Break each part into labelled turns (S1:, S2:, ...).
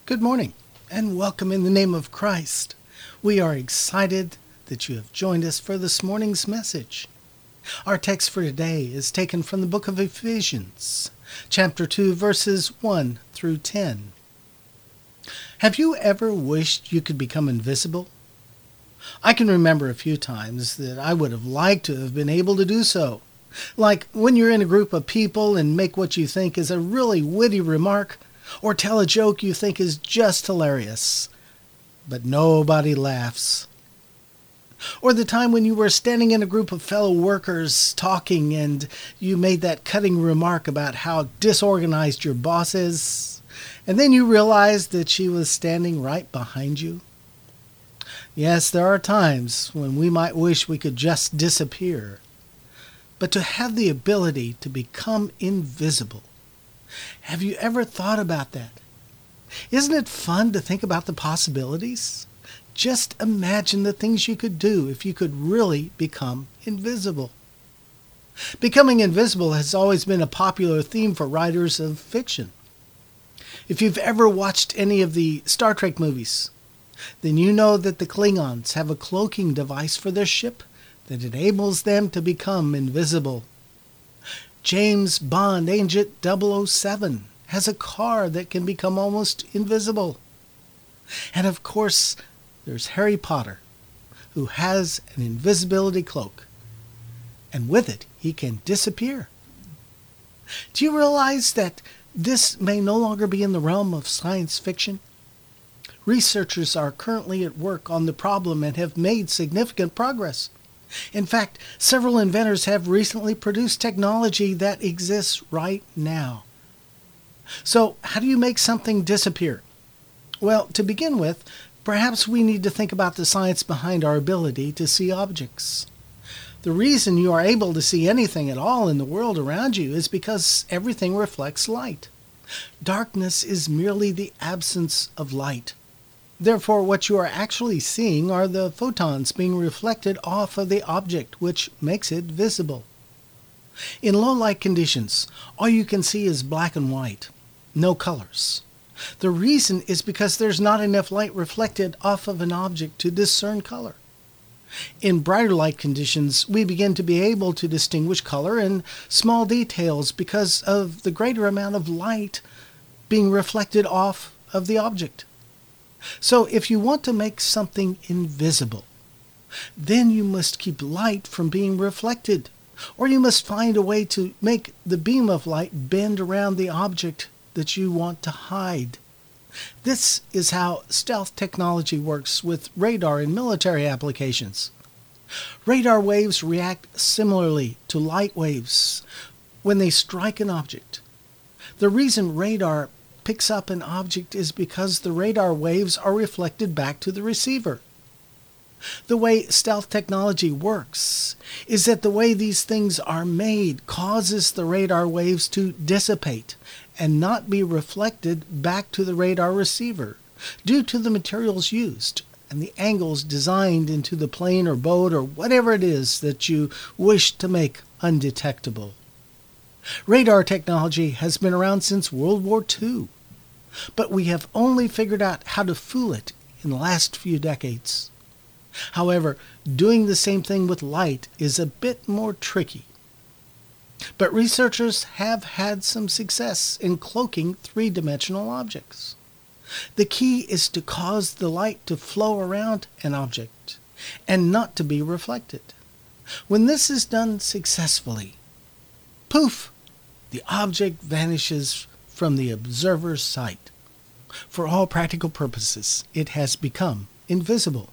S1: Good morning and welcome in the name of Christ. We are excited that you have joined us for this morning's message. Our text for today is taken from the book of Ephesians, chapter 2, verses 1 through 10. Have you ever wished you could become invisible? I can remember a few times that I would have liked to have been able to do so. Like when you're in a group of people and make what you think is a really witty remark, or tell a joke you think is just hilarious, but nobody laughs. Or the time when you were standing in a group of fellow workers talking and you made that cutting remark about how disorganized your boss is, and then you realized that she was standing right behind you. Yes, there are times when we might wish we could just disappear, but to have the ability to become invisible. Have you ever thought about that? Isn't it fun to think about the possibilities? Just imagine the things you could do if you could really become invisible. Becoming invisible has always been a popular theme for writers of fiction. If you've ever watched any of the Star Trek movies, then you know that the Klingons have a cloaking device for their ship that enables them to become invisible. James Bond Agent 007 has a car that can become almost invisible. And of course, there's Harry Potter, who has an invisibility cloak. And with it, he can disappear. Do you realize that this may no longer be in the realm of science fiction? Researchers are currently at work on the problem and have made significant progress. In fact, several inventors have recently produced technology that exists right now. So, how do you make something disappear? Well, to begin with, perhaps we need to think about the science behind our ability to see objects. The reason you are able to see anything at all in the world around you is because everything reflects light. Darkness is merely the absence of light. Therefore, what you are actually seeing are the photons being reflected off of the object, which makes it visible. In low light conditions, all you can see is black and white, no colors. The reason is because there's not enough light reflected off of an object to discern color. In brighter light conditions, we begin to be able to distinguish color and small details because of the greater amount of light being reflected off of the object. So if you want to make something invisible, then you must keep light from being reflected, or you must find a way to make the beam of light bend around the object that you want to hide. This is how stealth technology works with radar in military applications. Radar waves react similarly to light waves when they strike an object. The reason radar picks up an object is because the radar waves are reflected back to the receiver. The way stealth technology works is that the way these things are made causes the radar waves to dissipate and not be reflected back to the radar receiver due to the materials used and the angles designed into the plane or boat or whatever it is that you wish to make undetectable. Radar technology has been around since World War II, but we have only figured out how to fool it in the last few decades. However, doing the same thing with light is a bit more tricky. But researchers have had some success in cloaking three-dimensional objects. The key is to cause the light to flow around an object and not to be reflected. When this is done successfully, poof, the object vanishes from the observer's sight. For all practical purposes, it has become invisible.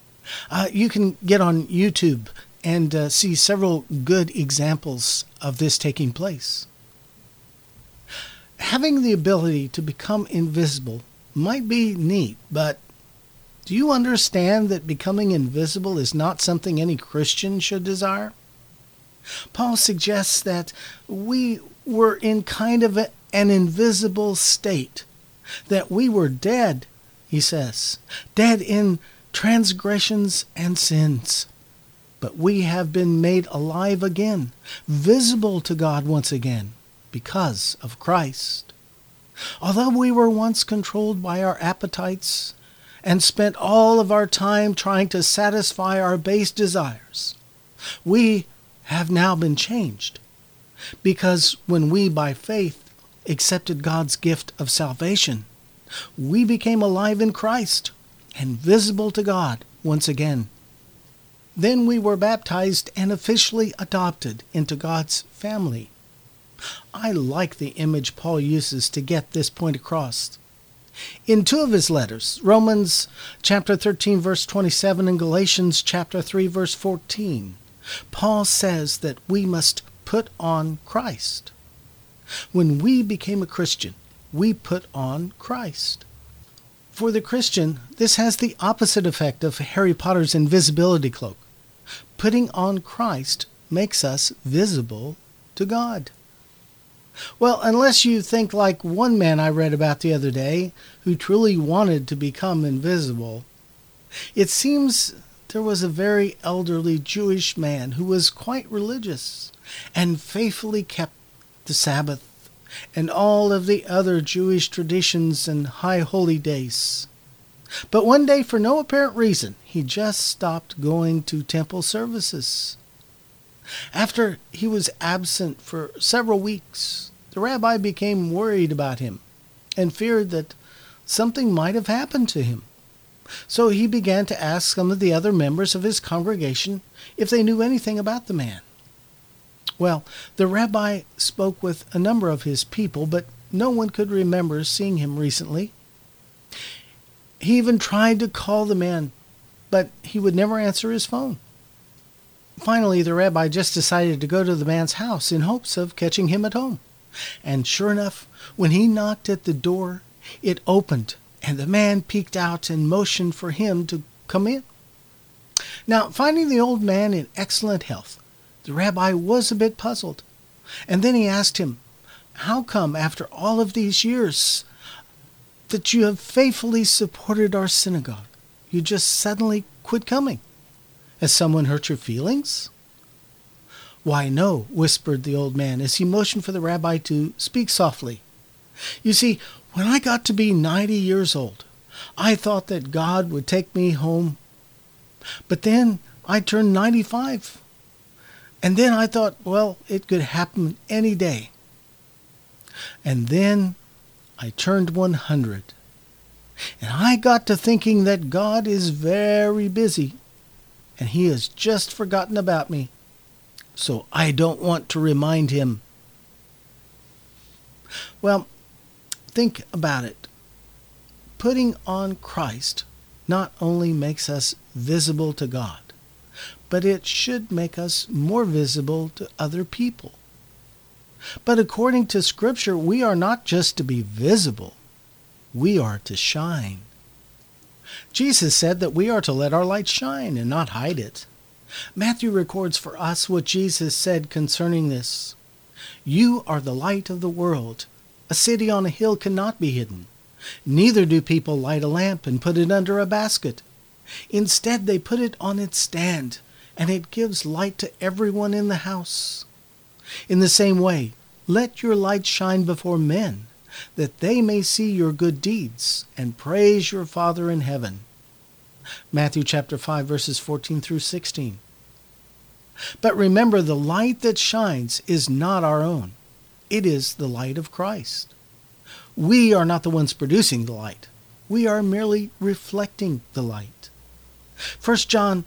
S1: You can get on YouTube and see several good examples of this taking place. Having the ability to become invisible might be neat, but do you understand that becoming invisible is not something any Christian should desire? Paul suggests that we were in kind of an invisible state, that we were dead, he says, dead in transgressions and sins. But we have been made alive again, visible to God once again, because of Christ. Although we were once controlled by our appetites and spent all of our time trying to satisfy our base desires, we have now been changed. Because when we, by faith, accepted God's gift of salvation, we became alive in Christ and visible to God once again. Then we were baptized and officially adopted into God's family. I like the image Paul uses to get this point across. In two of his letters, Romans chapter 13, verse 27, and Galatians chapter 3, verse 14, Paul says that we must put on Christ. When we became a Christian, we put on Christ. For the Christian, this has the opposite effect of Harry Potter's invisibility cloak. Putting on Christ makes us visible to God. Well, unless you think like one man I read about the other day who truly wanted to become invisible. It seems there was a very elderly Jewish man who was quite religious and faithfully kept the Sabbath and all of the other Jewish traditions and high holy days. But one day, for no apparent reason, he just stopped going to temple services. After he was absent for several weeks, the rabbi became worried about him and feared that something might have happened to him. So he began to ask some of the other members of his congregation if they knew anything about the man. Well, the rabbi spoke with a number of his people, but no one could remember seeing him recently. He even tried to call the man, but he would never answer his phone. Finally, the rabbi just decided to go to the man's house in hopes of catching him at home. And sure enough, when he knocked at the door, it opened, and the man peeked out and motioned for him to come in. Now, finding the old man in excellent health, the rabbi was a bit puzzled. And then he asked him, "How come, after all of these years, that you have faithfully supported our synagogue, you just suddenly quit coming? Has someone hurt your feelings?" "Why, no," whispered the old man as he motioned for the rabbi to speak softly. "You see, when I got to be 90 years old, I thought that God would take me home. But then I turned 95. And then I thought, well, it could happen any day. And then I turned 100. And I got to thinking that God is very busy, and He has just forgotten about me. So I don't want to remind Him." Well, think about it. Putting on Christ not only makes us visible to God, but it should make us more visible to other people. But according to Scripture, we are not just to be visible, we are to shine. Jesus said that we are to let our light shine and not hide it. Matthew records for us what Jesus said concerning this. "You are the light of the world. A city on a hill cannot be hidden. Neither do people light a lamp and put it under a basket. Instead, they put it on its stand, and it gives light to everyone in the house. In the same way, let your light shine before men, that they may see your good deeds and praise your Father in heaven." Matthew chapter 5, verses 14 through 16. But remember, the light that shines is not our own. It is the light of Christ. We are not the ones producing the light. We are merely reflecting the light. 1 John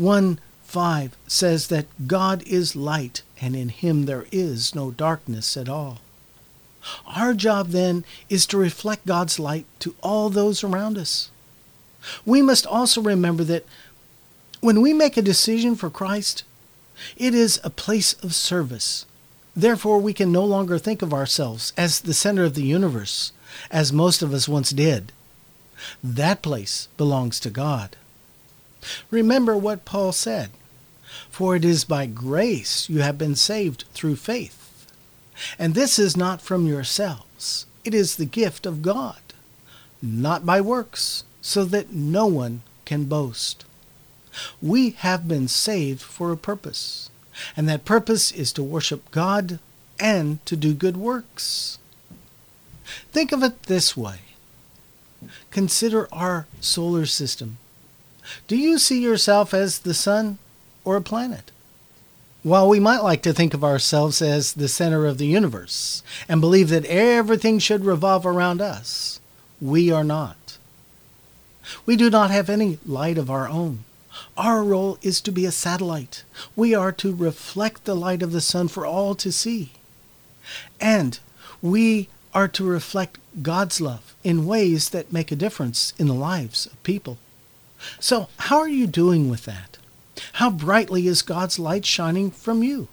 S1: 1:5 says that God is light, and in Him there is no darkness at all. Our job then is to reflect God's light to all those around us. We must also remember that when we make a decision for Christ, it is a place of service. Therefore, we can no longer think of ourselves as the center of the universe, as most of us once did. That place belongs to God. Remember what Paul said, "For it is by grace you have been saved through faith. And this is not from yourselves. It is the gift of God, not by works, so that no one can boast." We have been saved for a purpose, and that purpose is to worship God and to do good works. Think of it this way. Consider our solar system. Do you see yourself as the sun or a planet? While we might like to think of ourselves as the center of the universe and believe that everything should revolve around us, we are not. We do not have any light of our own. Our role is to be a satellite. We are to reflect the light of the sun for all to see. And we are to reflect God's love in ways that make a difference in the lives of people. So, how are you doing with that? How brightly is God's light shining from you?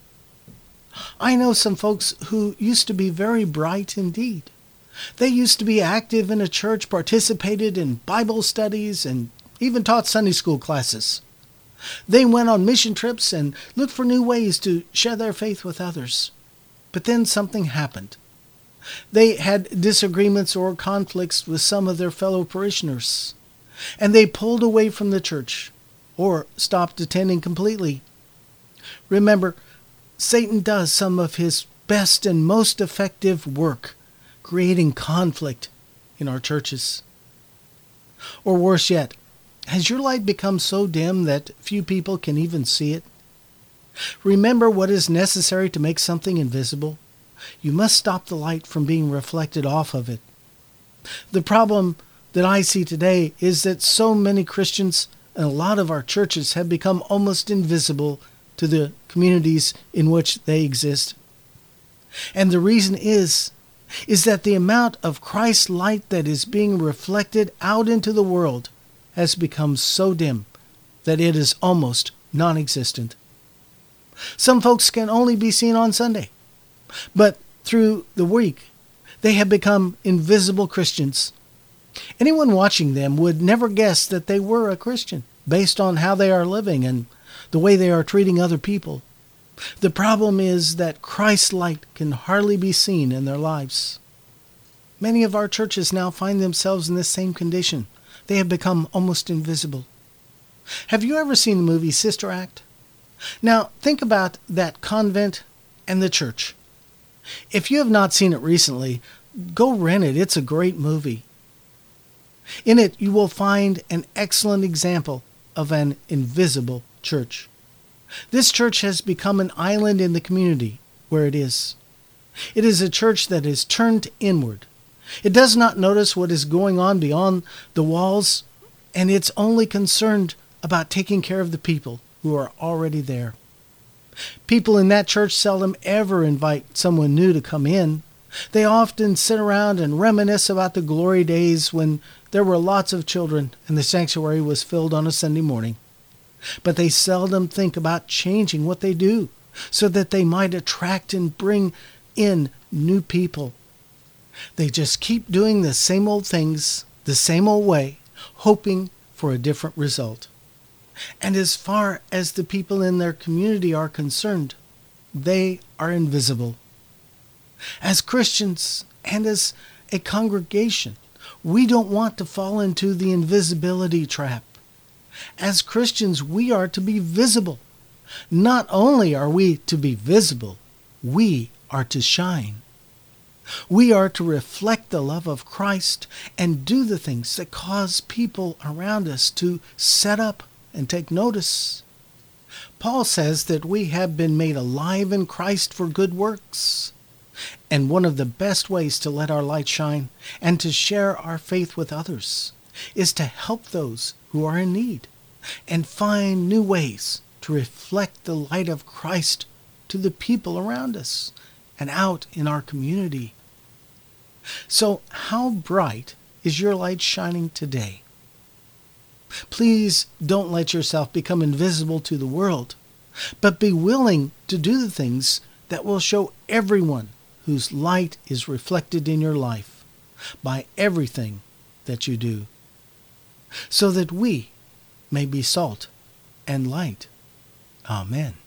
S1: I know some folks who used to be very bright indeed. They used to be active in a church, participated in Bible studies, and even taught Sunday school classes. They went on mission trips and looked for new ways to share their faith with others. But then something happened. They had disagreements or conflicts with some of their fellow parishioners, and they pulled away from the church or stopped attending completely. Remember, Satan does some of his best and most effective work creating conflict in our churches. Or worse yet, has your light become so dim that few people can even see it? Remember what is necessary to make something invisible. You must stop the light from being reflected off of it. The problem that I see today is that so many Christians and a lot of our churches have become almost invisible to the communities in which they exist. And the reason is that the amount of Christ's light that is being reflected out into the world has become so dim that it is almost non-existent. Some folks can only be seen on Sunday, but through the week, they have become invisible Christians. Anyone watching them would never guess that they were a Christian based on how they are living and the way they are treating other people. The problem is that Christ's light can hardly be seen in their lives. Many of our churches now find themselves in this same condition. They have become almost invisible. Have you ever seen the movie Sister Act? Now, think about that convent and the church. If you have not seen it recently, go rent it. It's a great movie. In it, you will find an excellent example of an invisible church. This church has become an island in the community where it is. It is a church that is turned inward. It does not notice what is going on beyond the walls, and it's only concerned about taking care of the people who are already there. People in that church seldom ever invite someone new to come in. They often sit around and reminisce about the glory days when there were lots of children and the sanctuary was filled on a Sunday morning. But they seldom think about changing what they do so that they might attract and bring in new people. They just keep doing the same old things, the same old way, hoping for a different result. And as far as the people in their community are concerned, they are invisible. As Christians and as a congregation, we don't want to fall into the invisibility trap. As Christians, we are to be visible. Not only are we to be visible, we are to shine. We are to reflect the love of Christ and do the things that cause people around us to set up and take notice. Paul says that we have been made alive in Christ for good works. And one of the best ways to let our light shine and to share our faith with others is to help those who are in need and find new ways to reflect the light of Christ to the people around us and out in our community. So, how bright is your light shining today? Please don't let yourself become invisible to the world, but be willing to do the things that will show everyone whose light is reflected in your life by everything that you do, so that we may be salt and light. Amen.